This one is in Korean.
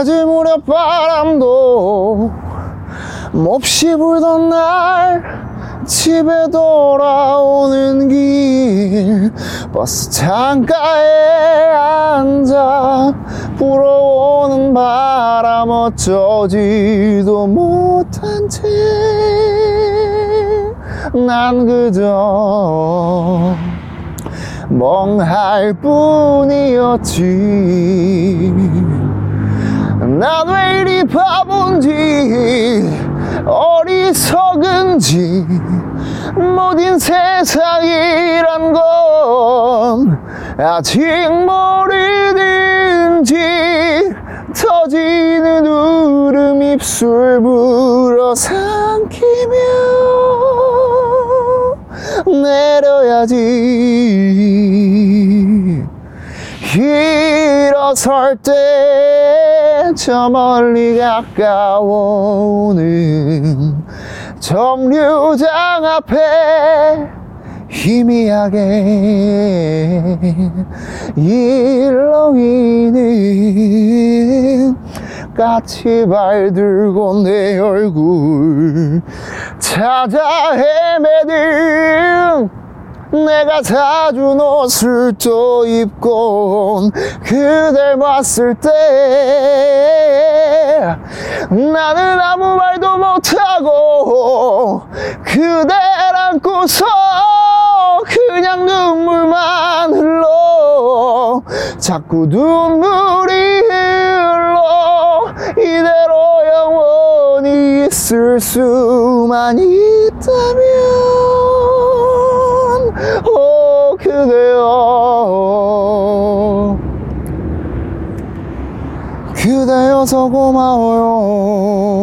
낮을 무렵 바람도 몹시 불던 날 집에 돌아오는 길 버스 창가에 앉아 불어오는 바람 어쩌지도 못한 채 난 그저 멍할 뿐이었지. 난 왜 이리 바본지 어리석은지 모든 세상이란 건 아직 모르는지 터지는 울음 입술 불어삼키며 내려야지. 일어설 때 저 멀리 가까워오는 정류장 앞에 희미하게 일렁이는 까치발 들고 내 얼굴 찾아 헤매든 내가 사준 옷을 또 입고 그댈 봤을 때 나는 아무 말도 못하고 그댈 안고서 그냥 눈물만 흘러 자꾸 눈물이 흘러 이대로 영원히 있을 수만 있다면 오 그대여 그대여서 고마워요.